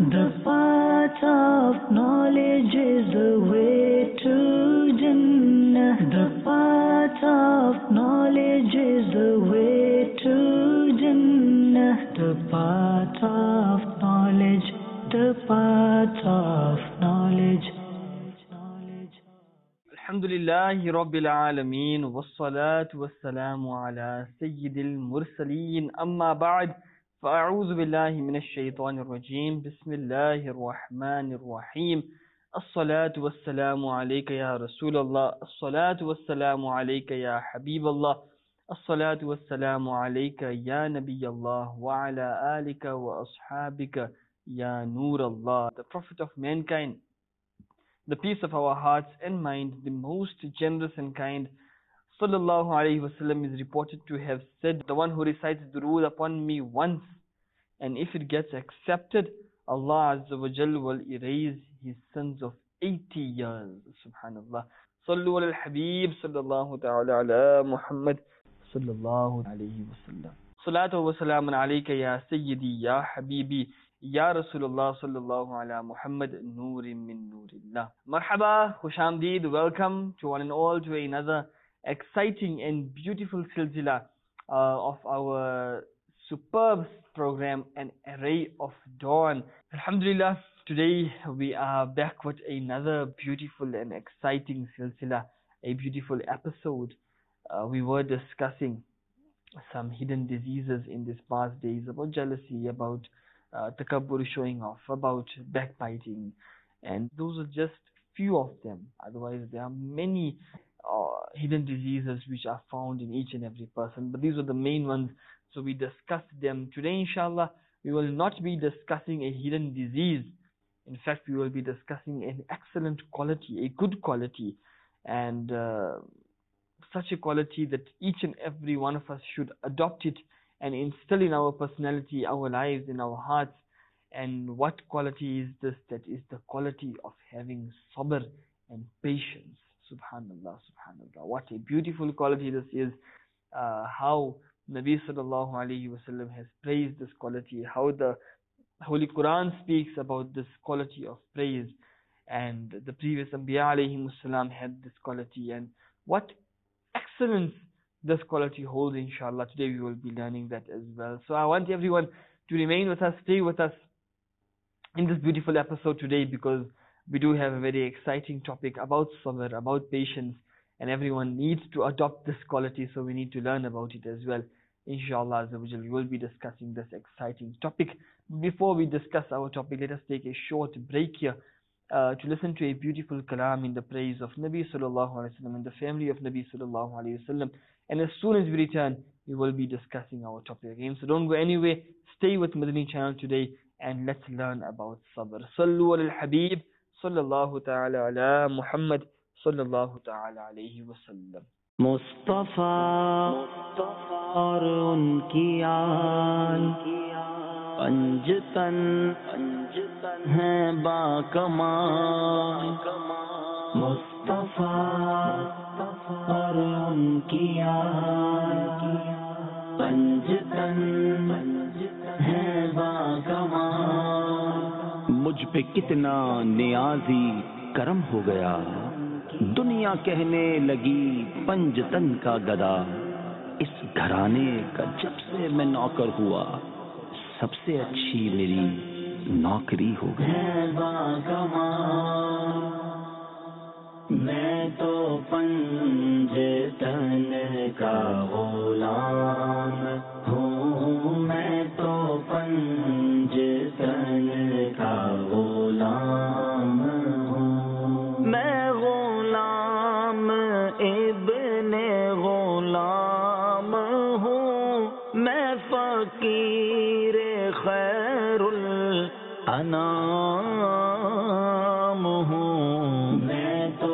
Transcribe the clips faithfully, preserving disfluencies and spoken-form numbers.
The path of knowledge is the way to Jannah. The path of knowledge is the way to Jannah. The path of knowledge, the path of knowledge. Alhamdulillahi Rabbil Alameen, wassalatu wassalamu ala Sayyidil Mursaleen, amma ba'd, fa'a'udhu billahi minash shaitanir rajeem, bismillahir rahmanir rahim, as-salatu wassalamu alayka ya Rasulallah, as-salatu wassalamu alayka ya Habiballah, as-salatu wassalamu alayka ya Nabiyallah, wa ala alika wa ashabika ya Noorallah, the Prophet of mankind, the peace of our hearts and mind, the most generous and kind, sallallahu alaihi wasallam, is reported to have said, the one who recites durood upon me once, and if it gets accepted, Allah Azza wa Jal will erase his sins of eighty years. Subhanallah. Sallu ala al-Habib, sallallahu ta'ala ala Muhammad, sallallahu alaihi wasallam. Salatu wa salamun alayka ya Sayyidi, ya Habibi, Ya Rasulullah sallallahu ala Muhammad, Noorin min Noorillah. Marhaba, Khushamdeed, welcome to one and all to another exciting and beautiful silsila uh, of our superb program, An Array of Dawn. Alhamdulillah, today we are back with another beautiful and exciting silsila, a beautiful episode. Uh, we were discussing some hidden diseases in these past days, about jealousy, about Uh, takabbur, showing off, about backbiting, and those are just few of them. Otherwise, there are many uh, hidden diseases which are found in each and every person, but these are the main ones, so we discussed them. Today, inshallah, we will not be discussing a hidden disease. In fact, we will be discussing an excellent quality, a good quality, and uh, such a quality that each and every one of us should adopt it and instill in our personality, our lives, in our hearts. And what quality is this? That is the quality of having sabr and patience. Subhanallah, subhanallah. What a beautiful quality this is. Uh, how Nabi sallallahu alayhi wasallam has praised this quality. How the Holy Quran speaks about this quality of praise. And the previous Anbiya alayhi salam had this quality. And what excellence this quality holds, inshallah. Today we will be learning that as well. So I want everyone to remain with us, stay with us in this beautiful episode today, because we do have a very exciting topic about sabr, about patience, and everyone needs to adopt this quality, so we need to learn about it as well. Inshallah, we will be discussing this exciting topic. Before we discuss our topic, let us take a short break here Uh, to listen to a beautiful kalam in the praise of Nabi sallallahu alaihi wasallam and the family of Nabi sallallahu alaihi wasallam. And as soon as we return, we will be discussing our topic again. So don't go anywhere. Stay with Madani channel today and let's learn about sabr. Sallu ala al-Habib, sallallahu ta'ala ala Muhammad, sallallahu ta'ala alayhi wasallam. Mustafa aur unki aal Panjtan है बाकमाल मुस्तफा और उनकी आल पंजतन है बाकमाल। मुझ पे कितना नियाजी करम हो गया, दुनिया कहने लगी पंजतन का गदा। इस घराने का जब से मैं नौकर हुआ, सबसे अच्छी मेरी नौकरी हो गई। मैं तो पंजतन का गुलाम हूँ, मैं तो पंजतन का गुलाम हूँ। मैं गुलाम इब्ने गुलाम हूँ, मैं फकीर खैरुल अनाम हूँ। मैं तो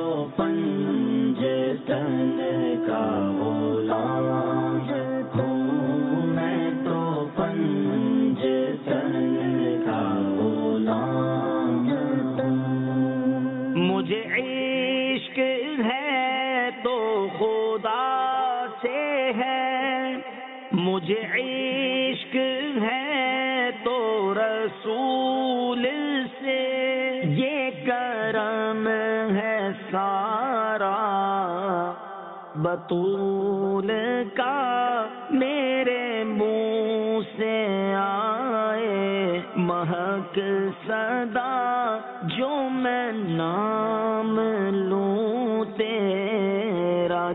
पंजतन का गुलाम हूँ, मैं तो पंजतन का गुलाम हूँ। मुझे इश्क है तो खुदा से है, मुझे इश्क है तो रसूल یہ کرم ہے سارا بطول کا میرے منہ سے آئے مہک صدا جو میں نام لوں تیرا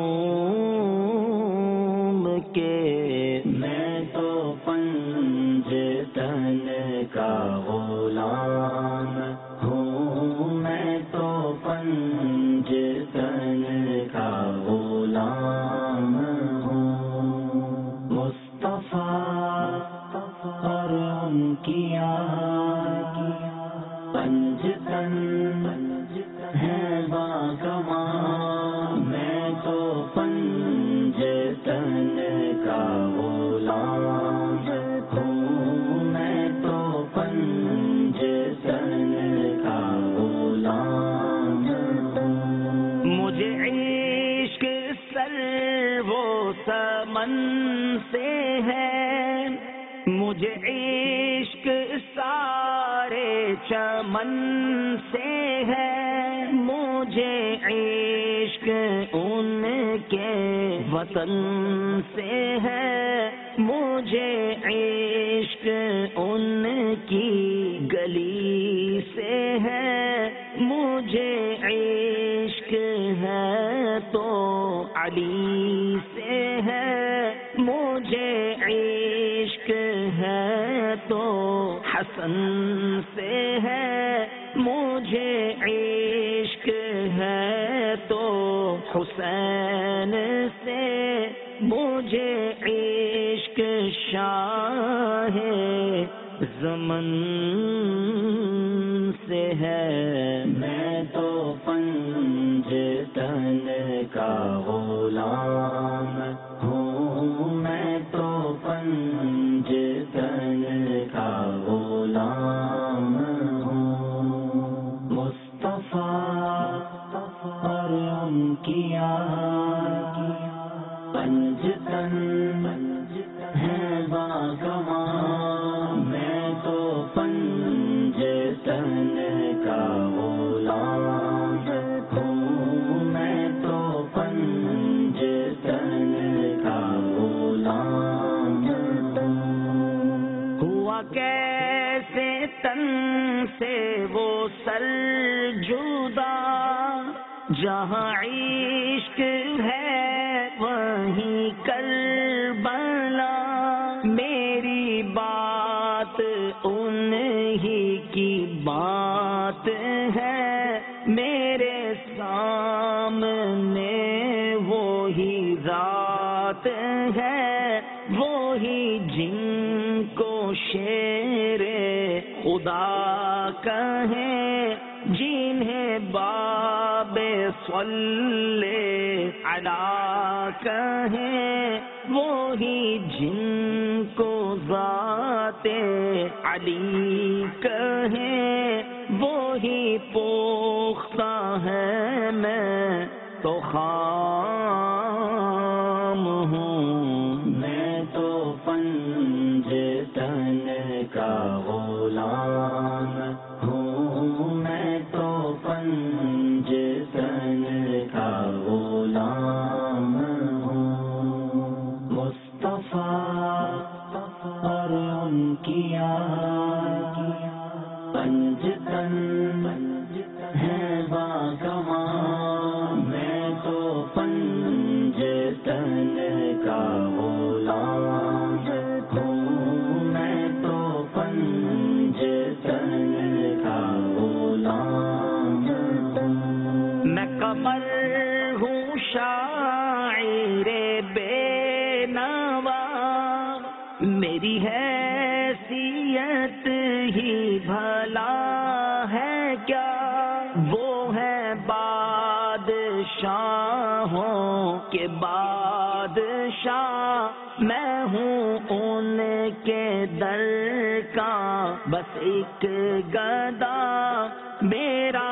جھوم کے میں تو پنج تن کا غلام ہوں میں تو پنج تن کا غلام ہوں مصطفیٰ اور ان کی آگ پنج تن ہے باغمان میں تو پنج تن کا غلام ہوں میں تو پنج تن کا غلام ہوں مجھے عشق سر و سمن سے ہے مجھے عشق سارے چمن سے ہے مجھے عشق ان کے وطن سے ہے مجھے عشق ان کی گلی سے ہے مجھے عشق ہے تو علی سے ہے مجھے عشق ہے تو حسن سے ہے مجھے عشق ہے تو حسین سے مجھے عشق شاہ زمن سے ہے میں تو پنج تن کا غلام ہوں میں تو پنج تن کا غلام ہوں مصطفیٰ اور ان کی آگ پنج تن ہے باغمان میں تو پنج تن کا غلام ہوں میں تو پنج تن کا غلام ہوں ہوا کیسے تن سے وہ سر جدا جہاں عشق ہے وہیں کربلا میری بات انہی کی بات ہے میرے سامنے وہی ذات ہے وہی جن کو شیر خدا کہیں جنہیں باب صلی علی کہیں وہی جن کو ذات علی کہیں وہی پختہ ہے میں تو خام ہوں میں تو پنج تن کا غلام ہوں میں تو پنج تن کا غلام ہوں مصطفیٰ اور ان کی آگ پنج تن ہے باغمان میں تو پنج تن کا غلام ہوں میں تو پنج تن کا غلام ہوں میں قمر ہوں شاعر بے نوا میری حیثیت ہی بھلا ہے کیا وہ ہے بادشاہوں کے بادشاہ میں ہوں ان کے در کا بس ایک گدا میرا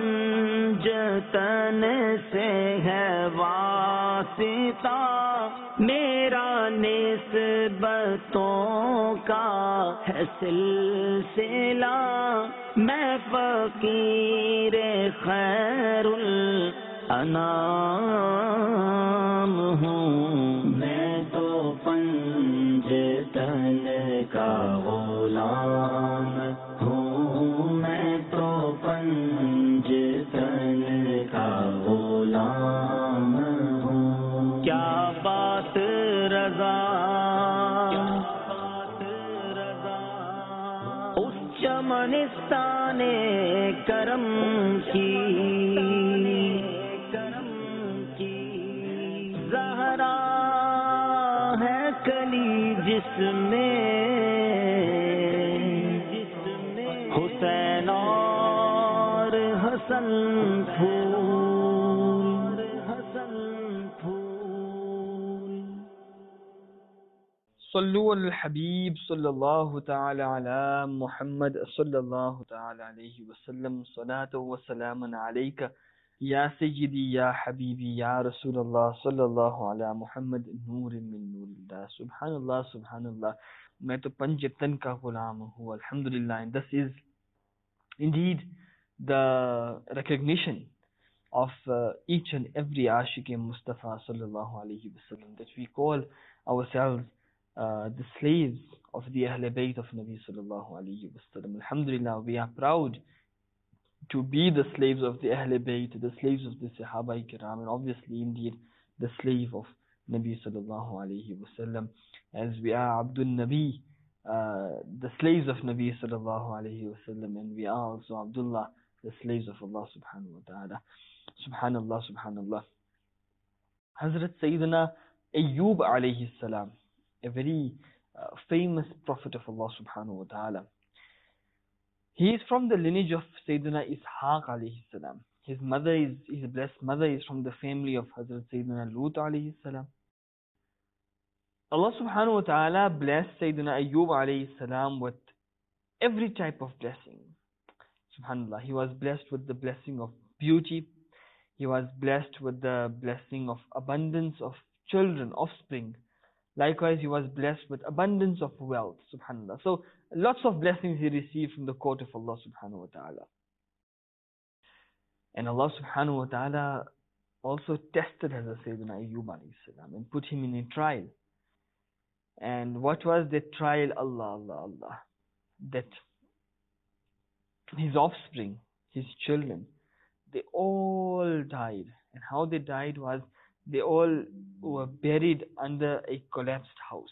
پنج تن سے ہے واسطہ मेरा निस्बतों का है सिलसिला, मैं फकीर खैरुल अनाम हूँ। मैं तो पंजतन का गुलाम हूँ, मैं तो पंजतन का गुलाम हूँ। क्या बात रज़ा, उस चमनिस्ताने करम की, ज़हरा है कली जिसमें हुसैन और हसन फूल, हसन फूल। सल्लु अल हबीब सल्लल्लाहु ताला अला मुहम्मद सल्लल्लाहु ताला अलैहि वसल्लम। सलातो व सलामन अलैका या सय्यदी या हबीबी या रसूलल्लाह सल्लल्लाहु अला मुहम्मद नूर मिन नूरिल्लाह। सुब्हानल्लाह सुब्हानल्लाह, मैं तो पंजतन का गुलाम हूँ, अल्हम्दुलिल्लाह। And this is indeed the recognition of uh, each and every Ashiq Mustafa sallallahu alaihi wasallam, that we call ourselves uh, the slaves of the Ahl Bayt of Nabi sallallahu alaihi wasallam. Alhamdulillah, we are proud to be the slaves of the Ahl Bayt, the slaves of the Sahaba Kiram, and obviously indeed the slave of Nabi sallallahu alaihi wasallam, as we are Abdul Nabi, uh, the slaves of Nabi sallallahu alaihi wasallam, and we are also Abdullah, the slaves of Allah subhanahu wa ta'ala. Subhanallah, subhanallah. Hazrat Sayyidina Ayyub alayhi salam, a very uh, famous prophet of Allah subhanahu wa ta'ala. He is from the lineage of Sayyidina Ishaq alayhi salam. His mother is, his blessed mother is from the family of Hazrat Sayyidina Lut alayhi salam. Allah subhanahu wa ta'ala blessed Sayyidina Ayyub alayhi salam with every type of blessing. Subhanallah, he was blessed with the blessing of beauty. He was blessed with the blessing of abundance of children, offspring. Likewise, he was blessed with abundance of wealth. Subhanallah. So, lots of blessings he received from the court of Allah subhanahu wa ta'ala. And Allah subhanahu wa ta'ala also tested Hazrat Sayyidina Ayyub alayhi salam and put him in a trial. And what was that trial? Allah, Allah, Allah. That his offspring, his children, they all died. And how they died was, they all were buried under a collapsed house.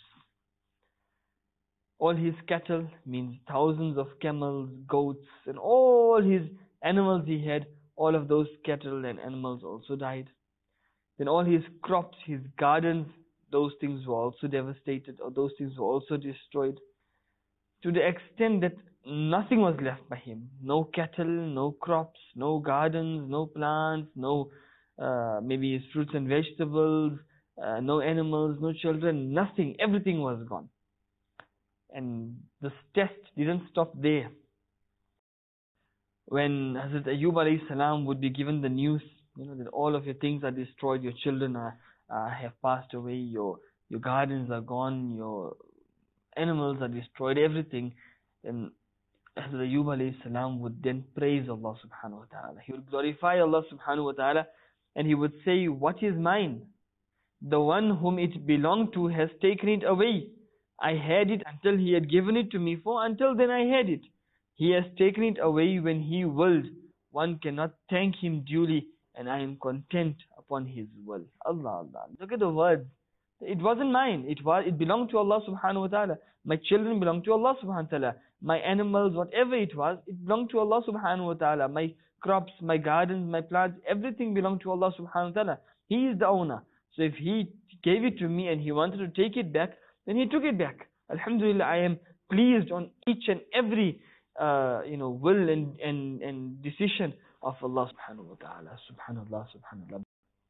All his cattle, means thousands of camels, goats, and all his animals he had, all of those cattle and animals also died. Then all his crops, his gardens, those things were also devastated, or those things were also destroyed, to the extent that nothing was left by him. No cattle, no crops, no gardens, no plants, no uh, maybe his fruits and vegetables, uh, no animals, no children, nothing. Everything was gone. And this test didn't stop there. When Hazrat Ayyub alayhi salam would be given the news, you know, that all of your things are destroyed, your children are, uh, have passed away, your your gardens are gone, your animals are destroyed, everything, then Hazrat Ayyub alayhi salam would then praise Allah subhanahu wa ta'ala. He would glorify Allah subhanahu wa ta'ala, and he would say, what is mine? The one whom it belonged to has taken it away. I had it until he had given it to me, for until then I had it. He has taken it away when he willed. One cannot thank him duly, and I am content upon his will. Allah, Allah. Look at the words. It wasn't mine. It was. It belonged to Allah subhanahu wa ta'ala. My children belong to Allah subhanahu wa ta'ala. My animals, whatever it was, it belonged to Allah subhanahu wa ta'ala. My crops, my gardens, my plants, everything belonged to Allah subhanahu wa ta'ala. He is the owner. So if He gave it to me and He wanted to take it back, then He took it back. Alhamdulillah, I am pleased on each and every uh, you know, will and, and, and decision of Allah subhanahu wa ta'ala. Subhanallah, subhanallah.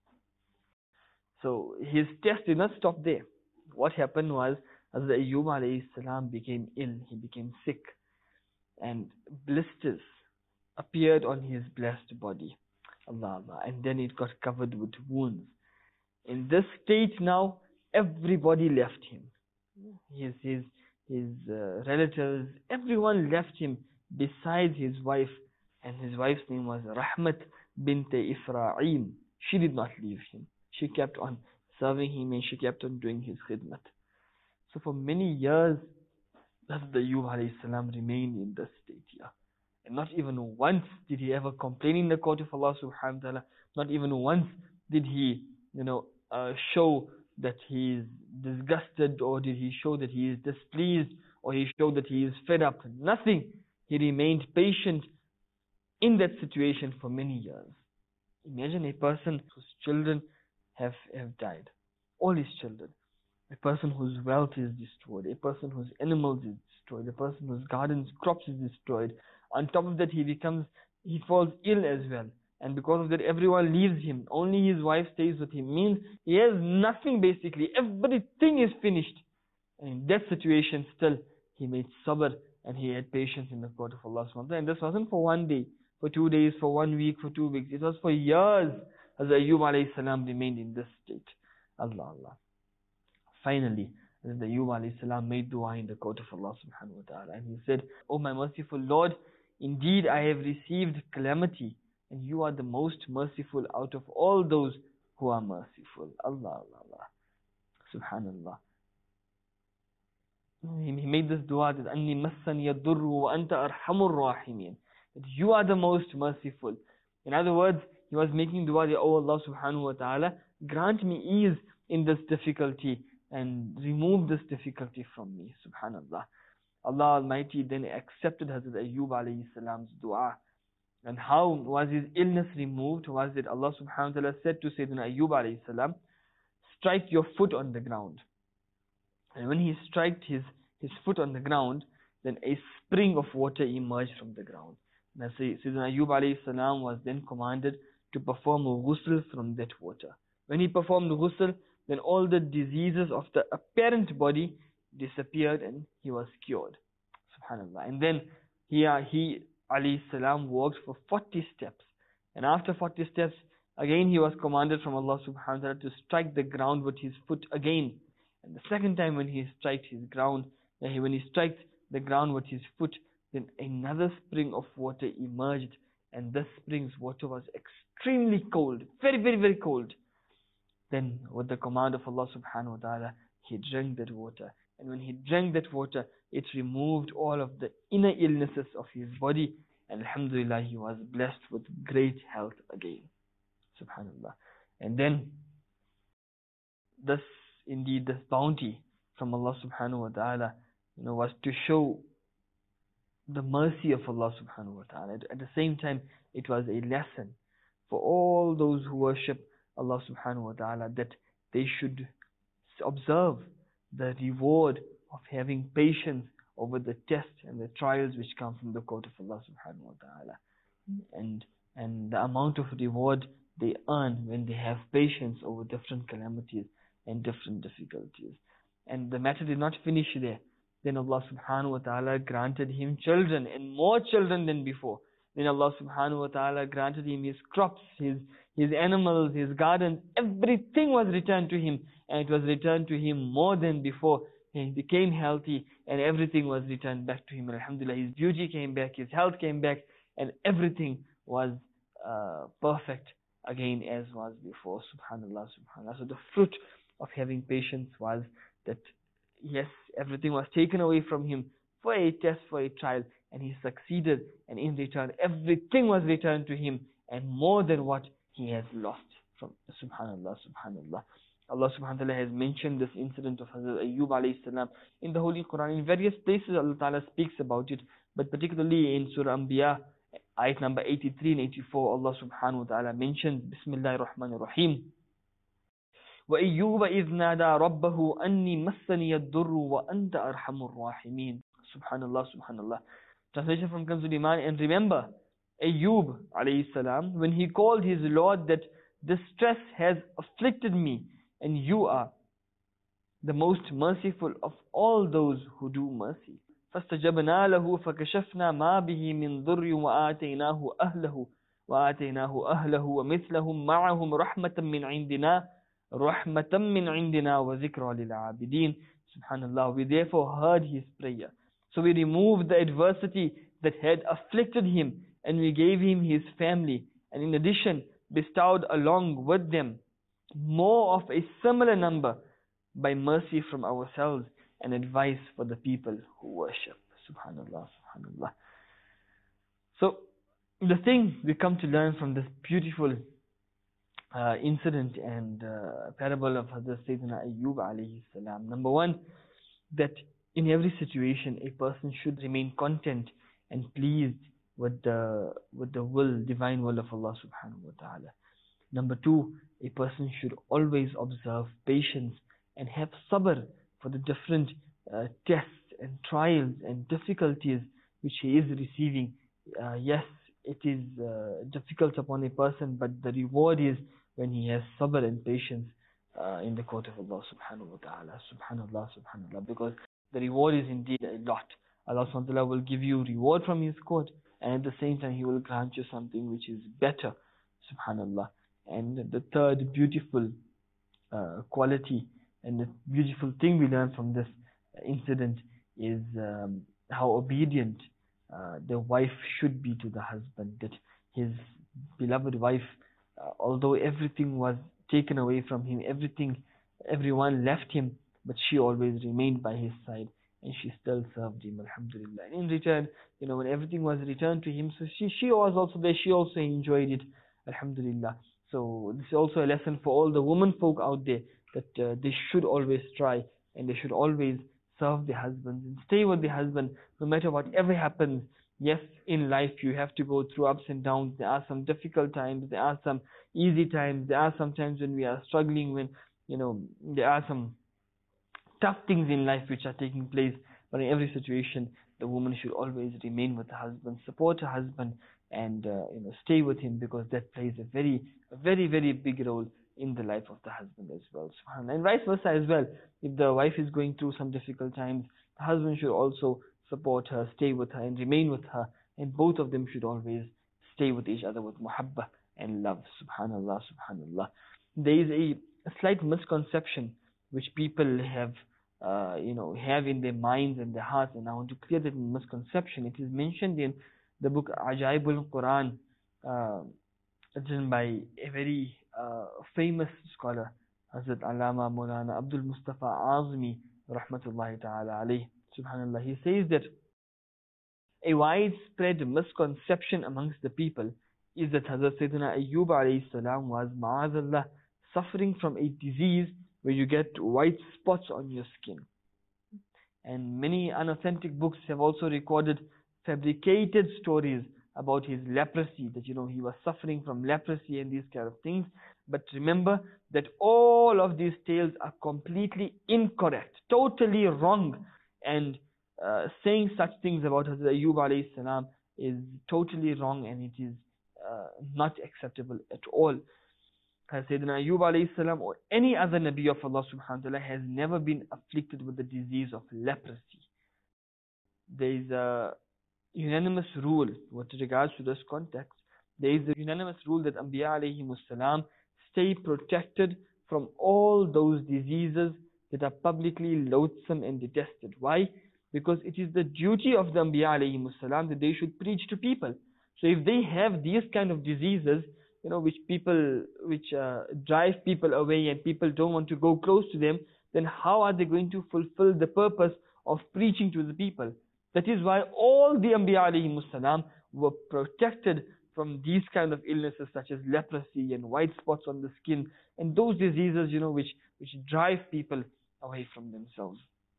So his test did not stop there. What happened was, as the Ayyub alayhi salam became ill, he became sick, and blisters appeared on his blessed body. Allah, Allah. And then it got covered with wounds. In this state now, everybody left him. His, his, his uh, relatives, everyone left him besides his wife, and his wife's name was Rahmat bint Ifra'im. She did not leave him. She kept on serving him and she kept on doing his khidmat. So for many years, Hazrat Ayyub alayhi salam remained in this state here. And not even once did he ever complain in the court of Allah subhanahu wa ta'ala. Not even once did he, you know, uh, show that he is disgusted, or did he show that he is displeased, or he showed that he is fed up. Nothing. He remained patient in that situation for many years. Imagine a person whose children have, have died. All his children. A person whose wealth is destroyed. A person whose animals is destroyed. A person whose gardens, crops is destroyed. On top of that, he becomes, he falls ill as well. And because of that, everyone leaves him. Only his wife stays with him. Means he has nothing basically. Everything is finished. And in that situation, still, he made sabr and he had patience in the court of Allah subhanahu wa ta'ala. And this wasn't for one day, for two days, for one week, for two weeks. It was for years as Ayyub alayhi salam remained in this state. Allah, Allah. Finally, as Ayyub alayhi salam made dua in the court of Allah subhanahu wa ta'ala. And he said, "O my merciful Lord, indeed I have received calamity, and you are the most merciful out of all those who are merciful." Allah, Allah, Allah. Subhanallah. He made this dua that Anni massani yadurru wa anta arhamur rahimin. That you are the most merciful. In other words, he was making dua that, "Oh Allah subhanahu wa ta'ala, grant me ease in this difficulty and remove this difficulty from me." Subhanallah. Allah Almighty then accepted Hazrat Ayyub alayhi salam's dua. And how was his illness removed? Was it Allah subhanahu wa ta'ala said to Sayyidina Ayyub alayhi salam, "Strike your foot on the ground." And when he struck his, his foot on the ground, then a spring of water emerged from the ground. Now Sayyidina Ayyub alayhi salam was then commanded to perform a ghusl from that water. When he performed the ghusl, then all the diseases of the apparent body disappeared and he was cured. Subhanallah. And then he, he alayhi salam walked for forty steps. And after forty steps, again he was commanded from Allah subhanahu wa ta'ala to strike the ground with his foot again. And the second time when he struck his ground, when he struck the ground with his foot, then another spring of water emerged. And this spring's water was extremely cold, very, very, very cold. Then with the command of Allah subhanahu wa ta'ala, he drank that water. And when he drank that water, it removed all of the inner illnesses of his body. And alhamdulillah, he was blessed with great health again. Subhanallah. And then this, indeed, this bounty from Allah subhanahu wa ta'ala, you know, was to show the mercy of Allah subhanahu wa ta'ala. At the same time, it was a lesson for all those who worship Allah subhanahu wa ta'ala, that they should observe the reward of having patience over the tests and the trials which come from the court of Allah subhanahu wa ta'ala. And, and the amount of reward they earn when they have patience over different calamities and different difficulties. And the matter did not finish there. Then Allah subhanahu wa ta'ala granted him children, and more children than before. Then Allah subhanahu wa ta'ala granted him his crops, his, his animals, his gardens. Everything was returned to him, and it was returned to him more than before. He became healthy, and everything was returned back to him. Alhamdulillah, his beauty came back, his health came back, and everything was uh, perfect again as was before. Subhanallah, subhanallah. So the fruit of having patience was that, yes, everything was taken away from him for a test, for a trial, and he succeeded, and in return, everything was returned to him, and more than what he has lost. From Subhanallah, Subhanallah. Allah subhanahu wa ta'ala has mentioned this incident of Hazrat Ayyub alayhi salam in the Holy Quran. In various places Allah ta'ala speaks about it, but particularly in Surah Anbiya, ayat number eighty-three and eighty-four, Allah subhanahu wa ta'ala mentions, Bismillahir Rahmanir Rahim, وَأَيُّوبَ إِذْ نَادَى رَبَّهُ أَنِّي مَسَّنِيَ الضُّرُّ وَأَنْتَ أَرْحَمُ الرَّاحِمِينَ. Subhanallah, Subhanallah. Translation from Kanzul Iman. And remember, Ayyub alayhi salam, when he called his Lord that distress has afflicted me, and you are the most merciful of all those who do mercy. فَاسْتَجَبْنَا لَهُ فَكَشَفْنَا مَا بِهِ مِنْ ضُرٍّ وَآتَيْنَاهُ أَهْلَهُ وَآتَيْنَاهُ أَهْلَهُ وَمِثْلَهُمْ مَعَهُمْ رَحْمَةً مِنْ عِنْدِنَا رحمة من عندنا وذكرى للعابدين. Subhanallah, we therefore heard his prayer. So we removed the adversity that had afflicted him, and we gave him his family, and in addition bestowed along with them more of a similar number by mercy from ourselves and advice for the people who worship. Subhanallah, subhanallah. So the thing we come to learn from this beautiful uh, incident and uh, parable of Hazrat Sayyidina Ayyub alayhi salam. Number one, that in every situation a person should remain content and pleased with the with the will, divine will of Allah subhanahu wa ta'ala. Number two, a person should always observe patience and have sabr for the different uh, tests and trials and difficulties which he is receiving. Uh, yes, it is uh, difficult upon a person, but the reward is when he has sabr and patience uh, in the court of Allah subhanahu wa ta'ala. Subhanallah, subhanallah. Because the reward is indeed a lot. Allah subhanahu wa ta'ala will give you reward from his court, and at the same time he will grant you something which is better. Subhanallah. And the third beautiful uh, quality and the beautiful thing we learn from this incident is um, how obedient uh, the wife should be to the husband. That his beloved wife, uh, although everything was taken away from him, everything, everyone left him, but she always remained by his side, and she still served him, alhamdulillah. And in return, you know, when everything was returned to him, so she, she was also there, she also enjoyed it, alhamdulillah. So this is also a lesson for all the women folk out there, that uh, they should always try, and they should always serve their husbands and stay with their husband no matter whatever happens. Yes, in life you have to go through ups and downs. There are some difficult times, there are some easy times, there are some times when we are struggling, when, you know, there are some tough things in life which are taking place. But in every situation, the woman should always remain with her husband, support her husband, and uh, you know, stay with him, because that plays a very, a very, very big role in the life of the husband as well. And vice versa as well. If the wife is going through some difficult times, the husband should also support her, stay with her, and remain with her. And both of them should always stay with each other with muhabbah and love. Subhanallah, subhanallah. There is a, a slight misconception which people have, uh, you know, have in their minds and their hearts, and I want to clear that misconception. It is mentioned in the book Ajaibul Quran, uh, written by a very uh, famous scholar, Hazrat Allama Maulana Abdul Mustafa Azmi, rahmatullahi ta'ala alayh. Subhanallah. He says that a widespread misconception amongst the people is that Hazrat Sayyidina Ayyub alayhi salam was, ma'azallah, suffering from a disease where you get white spots on your skin. And many unauthentic books have also recorded fabricated stories about his leprosy, that, you know, he was suffering from leprosy and these kind of things. But remember that all of these tales are completely incorrect, totally wrong, and uh, saying such things about Hazrat Ayyub alayhi salam is totally wrong, and it is uh, not acceptable at all. Sayyidina Ayyub alayhi salam or any other Nabi of Allah subhanahu wa ta'ala has never been afflicted with the disease of leprosy. There is a unanimous rule with regards to this context. There is a unanimous rule that Anbiya alayhimus salam stay protected from all those diseases that are publicly loathsome and detested. Why? Because it is the duty of the Anbiya alayhimus salam that they should preach to people. So if they have these kind of diseases, you know, which people, which uh, drive people away and people don't want to go close to them, then how are they going to fulfill the purpose of preaching to the people? That is why all the Anbiya alayhimus salam were protected from these kind of illnesses such as leprosy and white spots on the skin and those diseases, you know, which, which drive people away from themselves.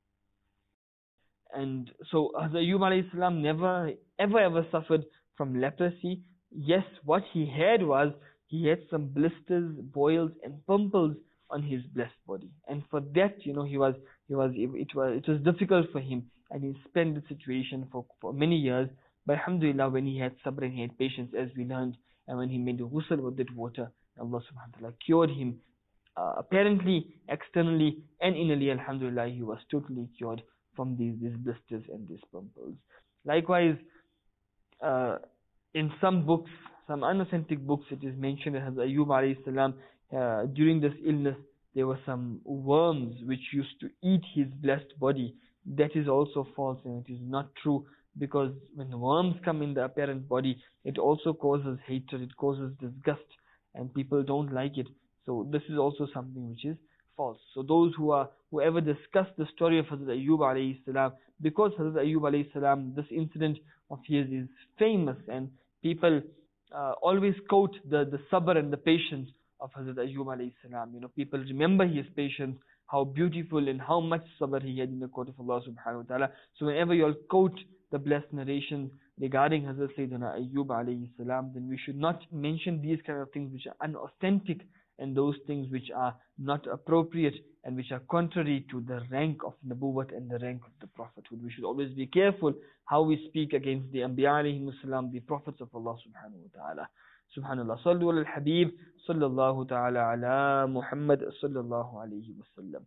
And so Hazrat Ayyub alayhi salam never ever ever suffered from leprosy. Yes, what he had was, he had some blisters, boils and pimples on his blessed body. And for that, you know, he was, he was, it was, it was difficult for him. And he spent the situation for, for many years. But alhamdulillah, when he had sabr and he had patience, as we learned, and when he made the ghusl with that water, Allah subhanahu wa ta'ala cured him. Uh, apparently, externally and innerly, alhamdulillah, he was totally cured from these, these blisters and these pimples. Likewise, uh, in some books, some unauthentic books, it is mentioned that Hazrat Ayyub alayhi salam, uh, during this illness, there were some worms which used to eat his blessed body. That is also false and it is not true, because when the worms come in the apparent body, it also causes hatred, it causes disgust, and people don't like it. So this is also something which is false. So those who are, whoever discuss the story of Hazrat Ayyub alayhi salam, because Hazrat Ayyub alayhi salam, this incident of his is famous, and people uh, always quote the, the sabr and the patience of Hazrat Ayyub alayhi salam. You know, people remember his patience, how beautiful and how much sabr he had in the court of Allah subhanahu wa ta'ala. So whenever you all quote the blessed narration regarding Hazrat Sayyidina Ayyub alayhi salam, then we should not mention these kind of things which are unauthentic and those things which are not appropriate and which are contrary to the rank of Nabuwwat and the rank of the Prophethood. We should always be careful how we speak against the Anbiya alayhi salam, the Prophets of Allah subhanahu wa ta'ala. Subhanallah. Sallu ala al-Habib, sallallahu ta'ala ala Muhammad, sallallahu alayhi wa sallam.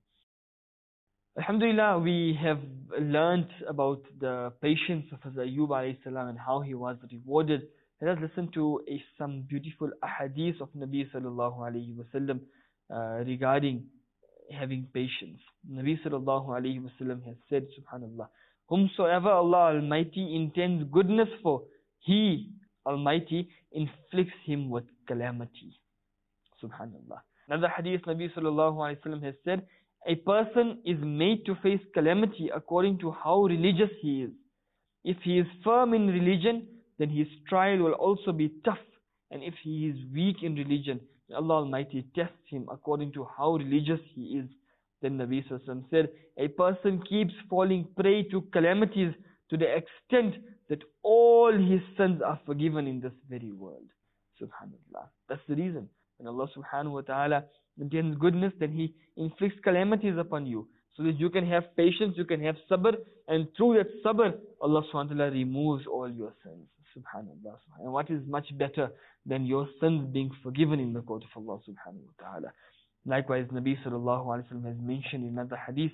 Alhamdulillah, we have learnt about the patience of Hazrat Ayyub alayhi salam and how he was rewarded. Let us listen to a, some beautiful ahadith of Nabi sallallahu alayhi wa sallam uh, regarding having patience. Nabi sallallahu alayhi wa sallam has said, subhanallah, whomsoever Allah Almighty intends goodness for, He Almighty inflicts him with calamity. Subhanallah. Another hadith, Nabi sallallahu alayhi wa sallam has said, a person is made to face calamity according to how religious he is. If he is firm in religion, then his trial will also be tough. And if he is weak in religion, Allah Almighty tests him according to how religious he is. Then Nabi sallallahu alayhi wa sallam said, a person keeps falling prey to calamities to the extent that all his sins are forgiven in this very world. Subhanallah. That's the reason. When Allah subhanahu wa ta'ala intends goodness, then He inflicts calamities upon you, so that you can have patience, you can have sabr, and through that sabr, Allah subhanahu wa ta'ala removes all your sins. Subhanallah. And what is much better than your sins being forgiven in the court of Allah subhanahu wa ta'ala? Likewise, Nabi sallallahu alayhi wa sallam has mentioned in another hadith,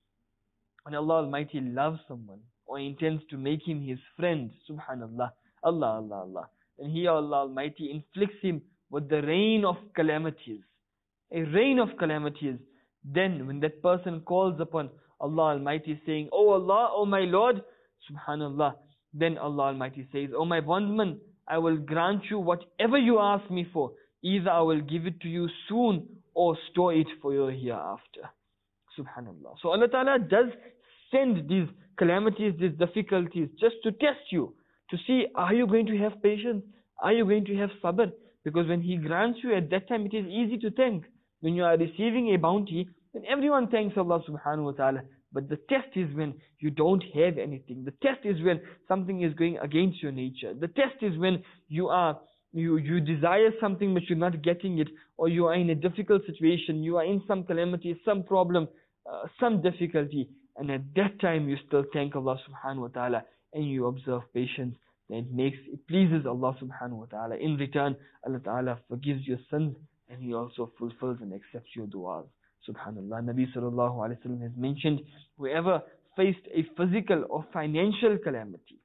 when Allah Almighty loves someone or intends to make him his friend, subhanallah, Allah, Allah, Allah, then He, Allah Almighty, inflicts him with the rain of calamities, a rain of calamities. Then when that person calls upon Allah Almighty saying, Oh Allah, Oh my Lord, subhanallah, then Allah Almighty says, Oh my bondman, I will grant you whatever you ask me for. Either I will give it to you soon or store it for your hereafter. Subhanallah. So Allah Ta'ala does send these calamities, these difficulties, just to test you, to see, are you going to have patience? Are you going to have sabr? Because when He grants you, at that time it is easy to thank. When you are receiving a bounty, then everyone thanks Allah subhanahu wa ta'ala. But the test is when you don't have anything. The test is when something is going against your nature. The test is when you are you you desire something but you're not getting it, or you are in a difficult situation, you are in some calamity, some problem, uh, some difficulty, and at that time you still thank Allah subhanahu wa ta'ala and you observe patience. Then it makes it pleases Allah subhanahu wa ta'ala. In return, Allah ta'ala forgives your sins and He also fulfills and accepts your du'as. Subhanallah. Nabi sallallahu alayhi wa sallam has mentioned, whoever faced a physical or financial calamity.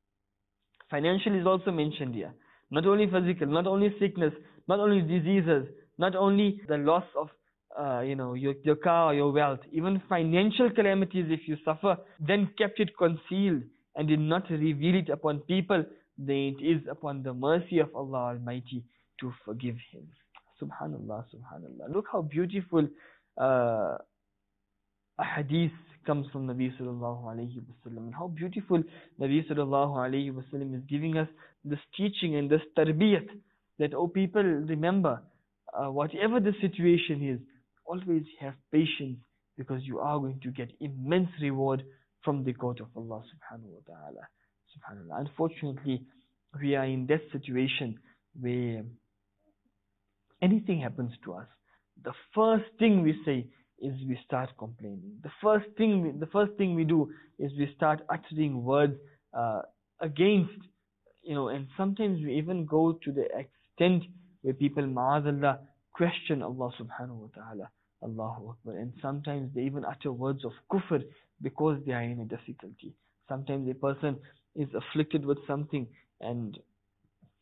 Financial is also mentioned here. Not only physical, not only sickness, not only diseases, not only the loss of uh, you know, your, your car or your wealth, even financial calamities if you suffer, then kept it concealed and did not reveal it upon people, then it is upon the mercy of Allah Almighty to forgive him. Subhanallah, subhanallah. Look how beautiful uh, a hadith comes from Nabi sallallahu alayhi wa sallam, and how beautiful Nabi sallallahu alayhi wa sallam is giving us this teaching and this tarbiyat, that, oh people, remember, uh, whatever the situation is, always have patience, because you are going to get immense reward from the court of Allah subhanahu wa ta'ala. Subhanallah. Unfortunately, we are in that situation where anything happens to us, the first thing we say is we start complaining. The first thing we, the first thing we do is we start uttering words uh, against, you know, and sometimes we even go to the extent where people, ma'azallah, question Allah subhanahu wa ta'ala. Allahu Akbar. And sometimes they even utter words of kufr because they are in a difficulty. Sometimes a person is afflicted with something and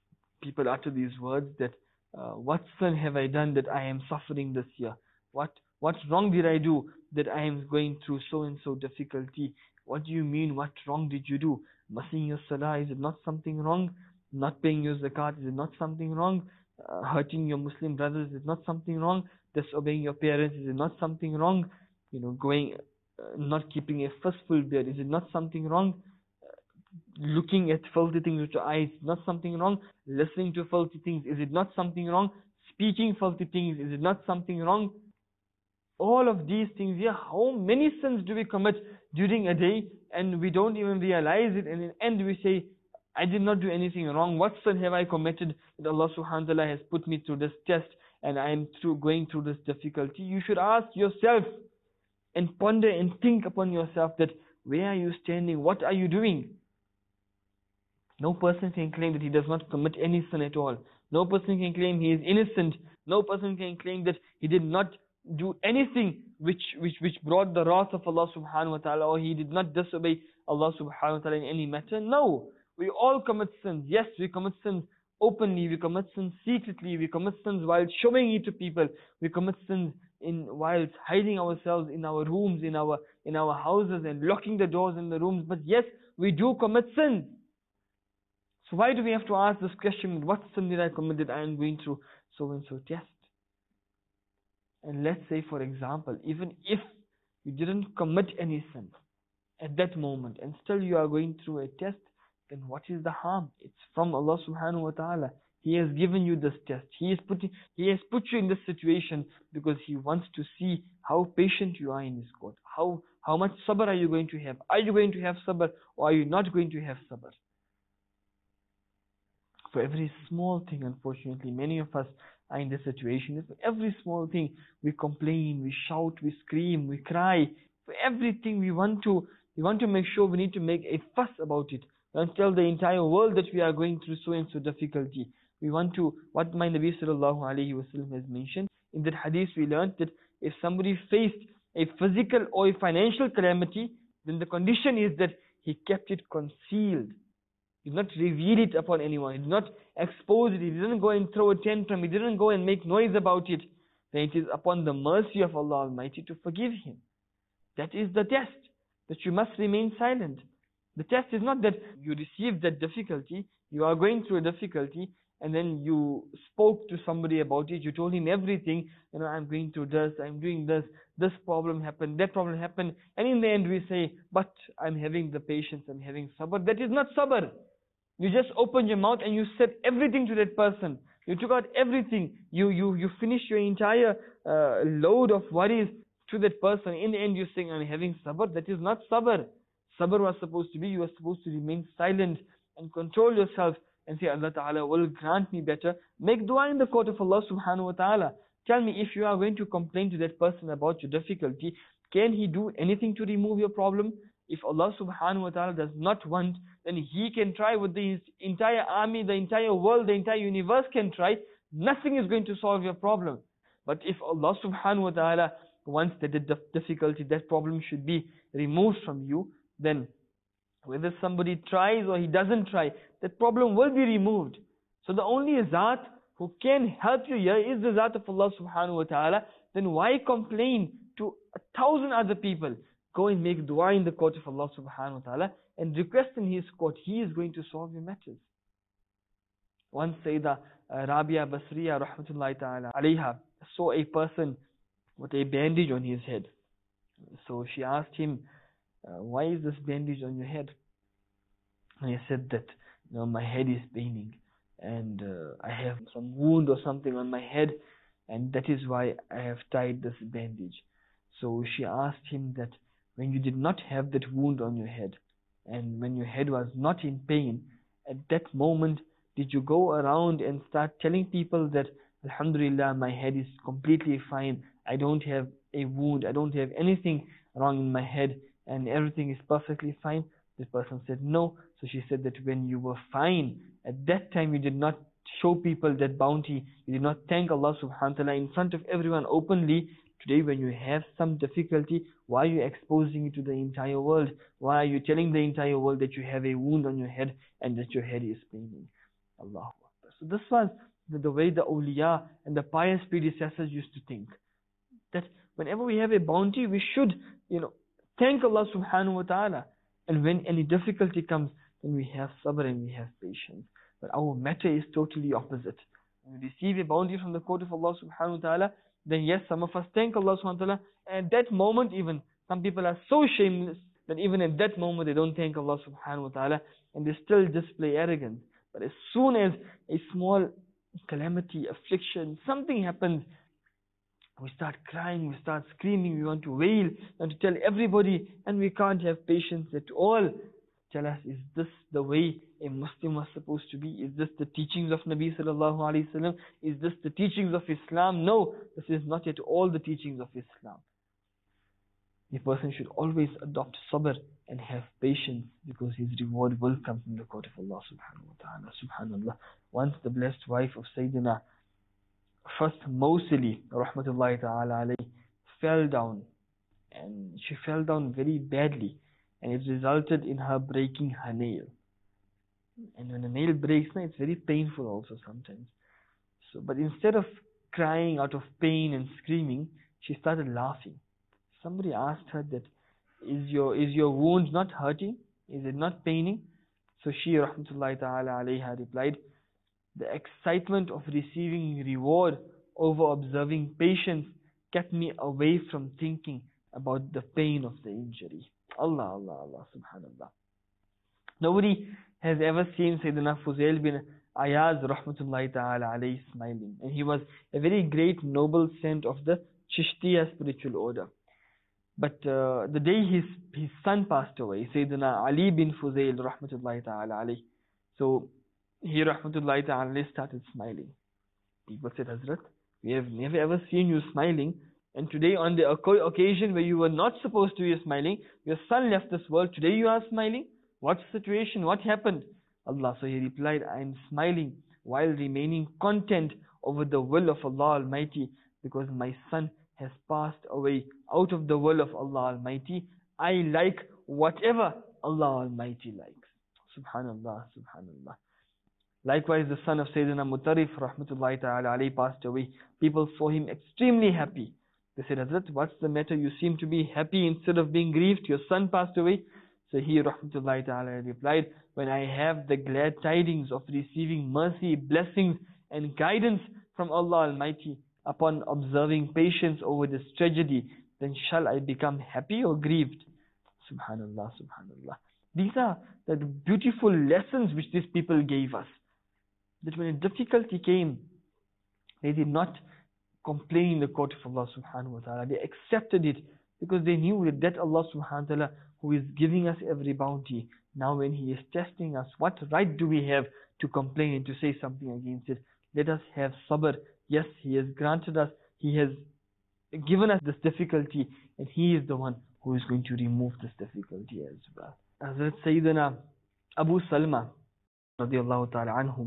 people utter these words that, uh, what sin have I done that I am suffering this year? What What wrong did I do that I am going through so and so difficulty? What do you mean, what wrong did you do? Missing your salah, is it not something wrong? Not paying your zakat, is it not something wrong? Uh, hurting your Muslim brothers, is it not something wrong? Disobeying your parents, is it not something wrong? You know, going, uh, not keeping a fistful beard, is it not something wrong? Looking at filthy things with your eyes, not something wrong? Listening to filthy things, is it not something wrong? Speaking filthy things, is it not something wrong? All of these things here, how many sins do we commit during a day and we don't even realize it, and in the end we say, I did not do anything wrong. What sin have I committed that Allah subhanahu wa ta'ala has put me through this test and I am through going through this difficulty? You should ask yourself and ponder and think upon yourself that where are you standing? What are you doing? No person can claim that he does not commit any sin at all. No person can claim he is innocent. No person can claim that he did not do anything which which which brought the wrath of Allah subhanahu wa ta'ala, or he did not disobey Allah subhanahu wa ta'ala in any matter. No, we all commit sins. Yes, we commit sins openly, we commit sins secretly, we commit sins while showing it to people, we commit sins in while hiding ourselves in our rooms, in our in our houses, and locking the doors in the rooms. But yes, we do commit sins. So why do we have to ask this question, what sin did I commit that I am going through so and so test? And let's say, for example, even if you didn't commit any sin at that moment and still you are going through a test, then what is the harm? It's from Allah subhanahu wa ta'ala. He has given you this test. He has put, he has put you in this situation because He wants to see how patient you are in His court. How, how much sabr are you going to have? Are you going to have sabr, or are you not going to have sabr? For every small thing, unfortunately, many of us are in this situation. For every small thing, we complain, we shout, we scream, we cry. For everything, we want to, we want to make sure we need to make a fuss about it. We want to tell the entire world that we are going through so and so difficulty. We want to, what my Nabi sallallahu alayhi wa sallam has mentioned, in that hadith we learned that if somebody faced a physical or a financial calamity, then the condition is that he kept it concealed. He did not reveal it upon anyone. He did not expose it. He didn't go and throw a tantrum. He didn't go and make noise about it. Then it is upon the mercy of Allah Almighty to forgive him. That is the test, that you must remain silent. The test is not that you received that difficulty, you are going through a difficulty, and then you spoke to somebody about it, you told him everything, you know, I'm going through this, I'm doing this, this problem happened, that problem happened, and in the end we say, but I'm having the patience, I'm having sabr. That is not sabr. You just opened your mouth and you said everything to that person. You took out everything. You you you finished your entire uh, load of worries to that person. In the end, you're saying, I'm having sabr. That is not sabr. Sabr was supposed to be, you were supposed to remain silent and control yourself and say, Allah Ta'ala will grant me better. Make dua in the court of Allah Subhanahu wa Ta'ala. Tell me, if you are going to complain to that person about your difficulty, can he do anything to remove your problem? If Allah Subhanahu wa Ta'ala does not want, then He can try with the entire army, the entire world, the entire universe can try. Nothing is going to solve your problem. But if Allah Subhanahu wa Ta'ala wants that the difficulty, that problem should be removed from you, then whether somebody tries or he doesn't try, that problem will be removed. So the only Zat who can help you here is the Zat of Allah Subhanahu wa Ta'ala. Then why complain to a thousand other people? Go and make dua in the court of Allah Subhanahu wa Ta'ala and request in His court. He is going to solve your matters. Once Sayyidah uh, Rabia Basriya rahmatullahi ta'ala alayha saw a person with a bandage on his head. So she asked him, uh, why is this bandage on your head? And he said that, you know, my head is paining and uh, I have some wound or something on my head, and that is why I have tied this bandage. So she asked him that, when you did not have that wound on your head, and when your head was not in pain, at that moment, did you go around and start telling people that, Alhamdulillah, my head is completely fine, I don't have a wound, I don't have anything wrong in my head, and everything is perfectly fine? The person said no. So she said that when you were fine, at that time you did not show people that bounty, you did not thank Allah subhanahu wa ta'ala in front of everyone openly. Today when you have some difficulty, why are you exposing it to the entire world? Why are you telling the entire world that you have a wound on your head and that your head is paining? Allahu Akbar. So this was the, the way the awliya and the pious predecessors used to think. That whenever we have a bounty, we should, you know, thank Allah subhanahu wa ta'ala. And when any difficulty comes, then we have sabr and we have patience. But our matter is totally opposite. When we receive a bounty from the court of Allah subhanahu wa ta'ala, then yes, some of us thank Allah subhanahu wa ta'ala. And at that moment even, some people are so shameless that even at that moment they don't thank Allah subhanahu wa ta'ala, and they still display arrogance. But as soon as a small calamity, affliction, something happens, we start crying, we start screaming, we want to wail, we want to tell everybody, and we can't have patience at all. Tell us, is this the way a Muslim was supposed to be? Is this the teachings of Nabi sallallahu alaihi wasallam? Is this the teachings of Islam? No, this is not at all the teachings of Islam. The person should always adopt sabr and have patience, because his reward will come from the court of Allah subhanahu wa ta'ala. Subhanallah. Once the blessed wife of Sayyidina First Mawsili rahmatullahi ta'ala alayhi fell down, and she fell down very badly, and it resulted in her breaking her nail. And when a nail breaks, it's very painful also sometimes. So, but instead of crying out of pain and screaming, she started laughing. Somebody asked her that, is your is your wound not hurting? Is it not paining? So she rahmatullahi ta'ala alayha replied, the excitement of receiving reward over observing patience kept me away from thinking about the pain of the injury. Allah, Allah, Allah, subhanallah. Nobody has ever seen Sayyidina Fuzail bin Ayaz rahmatullahi ta'ala alayhi smiling. And he was a very great noble saint of the Chishtiya spiritual order. But uh, the day his his son passed away, Sayyidina Ali bin Fuzail rahmatullahi ta'ala alayhi, so he rahmatullahi ta'ala started smiling. People said, Hazrat, we have never ever seen you smiling, and today on the occasion where you were not supposed to be smiling, your son left this world, today you are smiling? What's the situation? What happened? Allah, so he replied, I am smiling while remaining content over the will of Allah Almighty, because my son has passed away out of the will of Allah Almighty. I like whatever Allah Almighty likes. Subhanallah, subhanallah. Likewise, the son of Sayyidina Mutarrif rahmatullahi ta'ala alayhi passed away. People saw him extremely happy. They said, Hazrat, what's the matter? You seem to be happy instead of being grieved. Your son passed away. So he rahmatullahi ta'ala replied, when I have the glad tidings of receiving mercy, blessings and guidance from Allah Almighty upon observing patience over this tragedy, then shall I become happy or grieved? Subhanallah, subhanallah. These are the beautiful lessons which these people gave us. That when a difficulty came, they did not complain in the court of Allah subhanahu wa ta'ala. They accepted it because they knew that that Allah subhanahu wa ta'ala who is giving us every bounty, now when He is testing us, what right do we have to complain and to say something against it? Let us have sabr. Yes, He has granted us, He has given us this difficulty, and He is the one who is going to remove this difficulty as well. Hazrat Sayyidina Abu Salma radiallahu ta'ala anhum,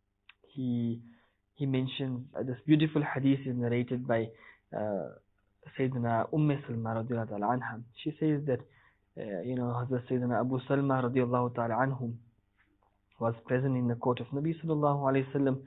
he he mentions uh, this beautiful hadith is narrated by uh, Sayyidina Umm Salma radiallahu ta'ala anha. She says that uh, you know, Hazrat Sayyidina Abu Salma radiallahu ta'ala anhum was present in the court of Nabi sallallahu alayhi wasallam,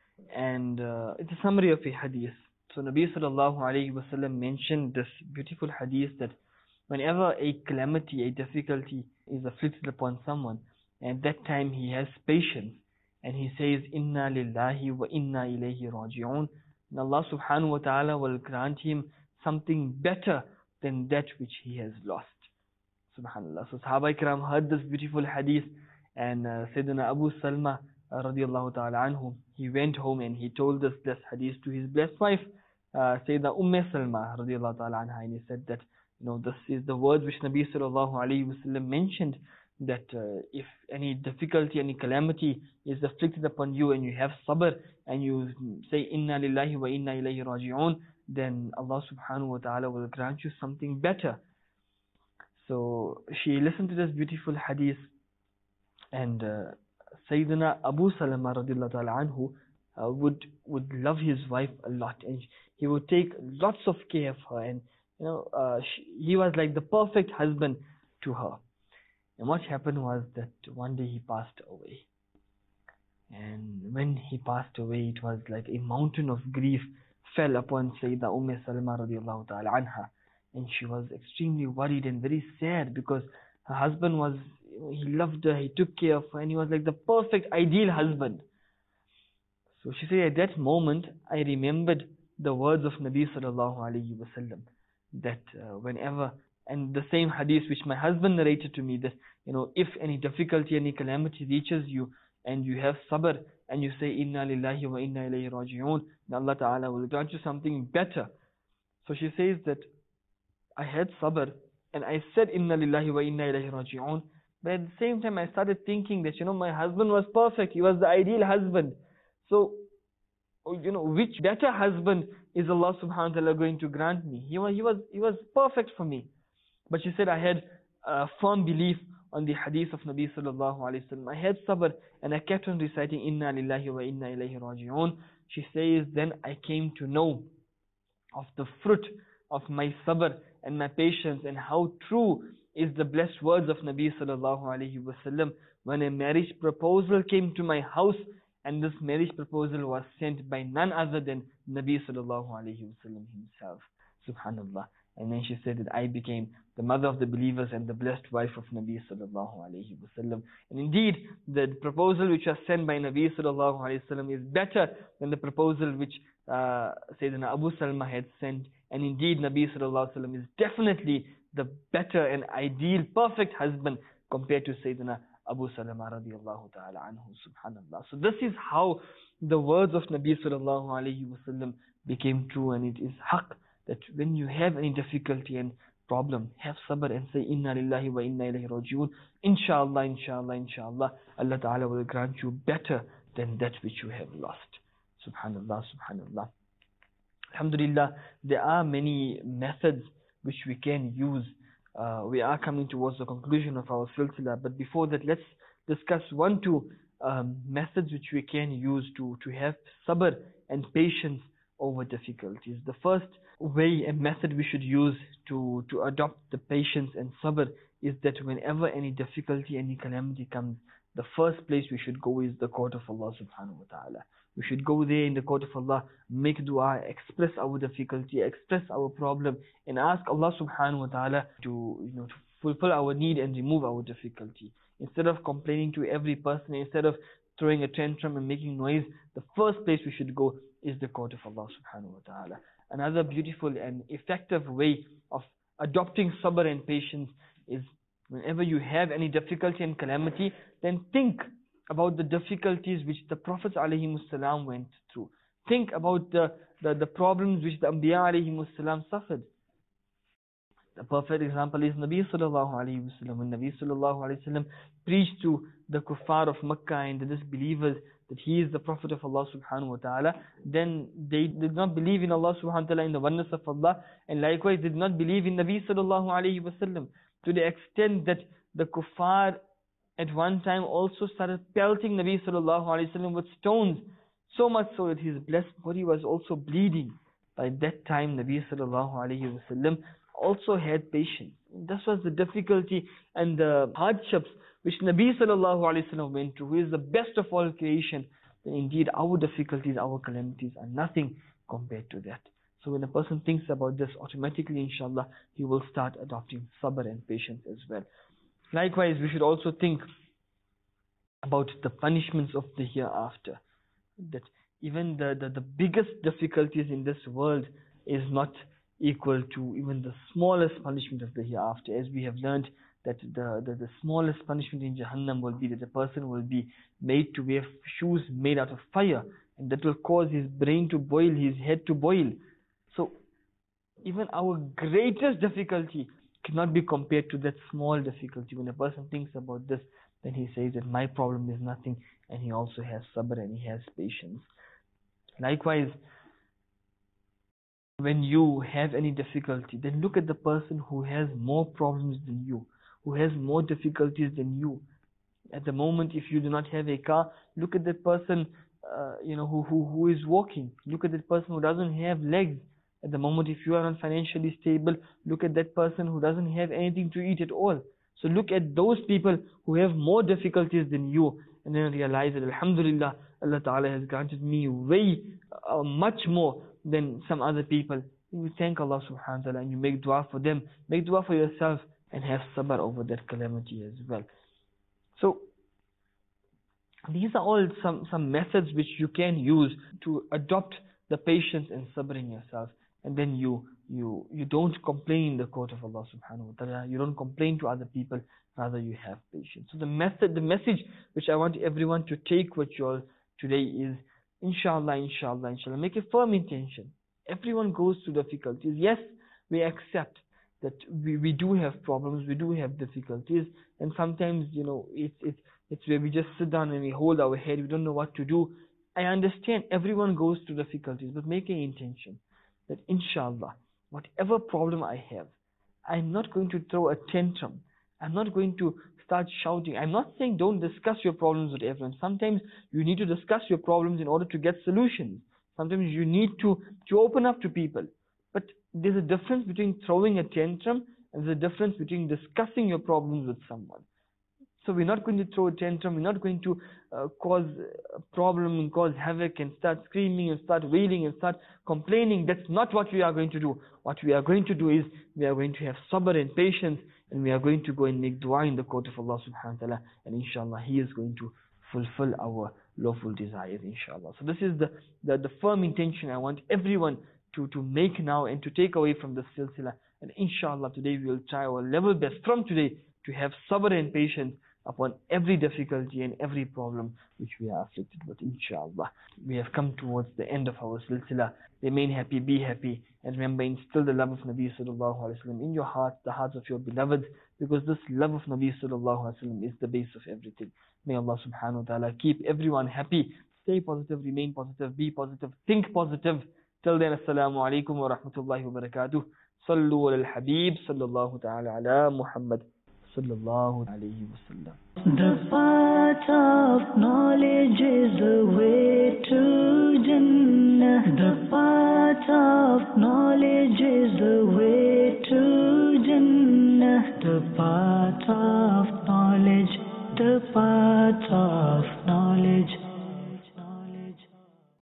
and uh, it's a summary of a hadith. So Nabi sallallahu alayhi wasallam mentioned this beautiful hadith that whenever a calamity, a difficulty is afflicted upon someone, at that time he has patience, and he says, Inna lillahi wa inna ilayhi raji'un, and Allah subhanahu wa ta'ala will grant him something better than that which he has lost. Subhanallah. So Sahaba Ikram heard this beautiful hadith, and uh, Sayyidina Abu Salma uh, radiallahu ta'ala anhu, he went home and he told this blessed hadith to his blessed wife, uh, Sayyidina Umm Salma radiallahu ta'ala anha, and he said that, you know, this is the words which Nabi sallallahu alayhi wasallam mentioned, that uh, if any difficulty, any calamity is afflicted upon you and you have sabr and you say inna lillahi wa inna ilayhi raji'un, then Allah subhanahu wa ta'ala will grant you something better. So she listened to this beautiful hadith, and uh, Sayyidina Abu Salama radiallahu ta'ala anhu uh, would would love his wife a lot, and he would take lots of care of her, and you know uh, she, he was like the perfect husband to her. And what happened was that one day he passed away. And when he passed away, it was like a mountain of grief fell upon Sayyidah Umm Salama radiallahu ta'ala anha. And she was extremely worried and very sad because her husband was, he loved her, he took care of her, and he was like the perfect, ideal husband. So she said, at that moment, I remembered the words of Nabi sallallahu alayhi wasallam, that uh, whenever, and the same hadith which my husband narrated to me, that, you know, if any difficulty, any calamity reaches you, and you have sabr, and you say, Inna lillahi wa inna ilayhi raji'un, then Allah Ta'ala will grant you something better. So she says that I had sabr, and I said, Inna lillahi wa inna ilayhi raji'un, but at the same time I started thinking that, you know, my husband was perfect, he was the ideal husband. So, you know, which better husband is Allah subhanahu wa ta'ala going to grant me? He was, he was, he was perfect for me. But she said, I had a firm belief on the hadith of Nabi sallallahu alayhi wa sallam. I had sabr, and I kept on reciting, Inna lillahi wa inna ilayhi raji'un. She says, then I came to know of the fruit of my sabr and my patience, and how true is the blessed words of Nabi sallallahu alayhi wa sallam, when a marriage proposal came to my house, and this marriage proposal was sent by none other than Nabi sallallahu alayhi wa sallam himself. Subhanallah. And then she said that I became the mother of the believers and the blessed wife of Nabi sallallahu alayhi wa sallam. And indeed, the proposal which was sent by Nabi sallallahu alayhi wa sallam is better than the proposal which uh, Sayyidina Abu Salma had sent. And indeed, Nabi sallallahu alayhi wa sallam is definitely the better and ideal, perfect husband compared to Sayyidina Abu Salama radiallahu ta'ala anhu. Subhanallah. So this is how the words of Nabi sallallahu alayhi wa sallam became true, and it is haqq, that when you have any difficulty and problem, have sabr and say, Inna lillahi wa inna ilayhi raji'un. Inshallah, inshallah, inshallah, Allah Ta'ala will grant you better than that which you have lost. Subhanallah, subhanallah. Alhamdulillah, there are many methods which we can use. Uh, we are coming towards the conclusion of our silsila, but before that, let's discuss one, two um, methods which we can use to, to have sabr and patience over difficulties. The first way and method we should use to, to adopt the patience and sabr is that whenever any difficulty, any calamity comes, the first place we should go is the court of Allah subhanahu wa ta'ala. We should go there in the court of Allah, make dua, express our difficulty, express our problem, and ask Allah subhanahu wa ta'ala to, you know, to fulfill our need and remove our difficulty. Instead of complaining to every person, instead of throwing a tantrum and making noise, the first place we should go is the court of Allah subhanahu wa ta'ala. Another beautiful and effective way of adopting sabr and patience is whenever you have any difficulty and calamity, then think about the difficulties which the Prophets ﷺ went through. Think about the, the, the problems which the Anbiya ﷺ suffered. The perfect example is Nabi sallallahu alayhi wa sallam. When Nabi sallallahu alayhi wa sallam preached to the kuffar of Makkah and the disbelievers that he is the Prophet of Allah subhanahu wa ta'ala, then they did not believe in Allah subhanahu wa ta'ala, in the oneness of Allah, and likewise did not believe in Nabi sallallahu alayhi wa sallam, to the extent that the kuffar at one time also started pelting Nabi sallallahu alayhi wa sallam with stones, so much so that his blessed body was also bleeding. By that time, Nabi sallallahu alayhi wa sallam also had patience. This was the difficulty and the hardships which Nabi sallallahu alayhi wa sallam went through, who is the best of all creation. Then indeed our difficulties, our calamities are nothing compared to that. So when a person thinks about this, automatically inshallah he will start adopting sabr and patience as well. Likewise, we should also think about the punishments of the hereafter. That even the, the, the biggest difficulties in this world is not equal to even the smallest punishment of the hereafter. As we have learned that the, the, the smallest punishment in Jahannam will be that a person will be made to wear shoes made out of fire, and that will cause his brain to boil, his head to boil. So even our greatest difficulty cannot be compared to that small difficulty. When a person thinks about this, then he says that my problem is nothing, and he also has sabr and he has patience. Likewise, when you have any difficulty, then look at the person who has more problems than you, who has more difficulties than you. At the moment, if you do not have a car, look at that person uh, you know, who, who, who is walking. Look at that person who doesn't have legs. At the moment, if you are not financially stable, look at that person who doesn't have anything to eat at all. So look at those people who have more difficulties than you, and then realize that Alhamdulillah, Allah Ta'ala has granted me way uh, much more then some other people, you thank Allah subhanahu wa ta'ala and you make dua for them, make dua for yourself, and have sabr over that calamity as well. So these are all some, some methods which you can use to adopt the patience and sabr in yourself, and then you you you don't complain in the court of Allah subhanahu wa ta'ala, you don't complain to other people, rather you have patience. So the method, the message which I want everyone to take with you all today is, inshallah, inshallah, inshallah, make a firm intention. Everyone goes through difficulties. Yes, we accept that we, we do have problems, we do have difficulties, and sometimes, you know, it's it's it's where we just sit down and we hold our head, we don't know what to do. I understand everyone goes through difficulties, but make an intention that inshallah, whatever problem I have, I'm not going to throw a tantrum. I'm not going to start shouting. I'm not saying don't discuss your problems with everyone. Sometimes you need to discuss your problems in order to get solutions. Sometimes you need to, to open up to people. But there's a difference between throwing a tantrum and there's a difference between discussing your problems with someone. So we're not going to throw a tantrum, we're not going to uh, cause a problem and cause havoc and start screaming and start wailing and start complaining. That's not what we are going to do. What we are going to do is, we are going to have sabr and patience, and we are going to go and make dua in the court of Allah subhanahu wa ta'ala, and inshallah He is going to fulfill our lawful desires, inshallah. So this is the, the, the firm intention I want everyone to, to make now and to take away from the silsila. And inshallah today we will try our level best from today to have sabr and patience upon every difficulty and every problem which we are afflicted with, inshallah. We have come towards the end of our silsila. Remain happy, be happy, and remember, instill the love of Nabi sallallahu alaihi wasallam in your hearts, the hearts of your beloveds, because this love of Nabi sallallahu alaihi wasallam is the base of everything. May Allah subhanahu wa ta'ala keep everyone happy. Stay positive, remain positive, be positive, think positive. Till then, assalamu alaikum wa rahmatullahi wa barakatuh. Sallu ala al-habib sallallahu ta'ala ala Muhammad sallallahu alayhi wa sallam. The path of knowledge is the way to Jannah. The path of knowledge is the way to Jannah. The path of knowledge, the path of knowledge.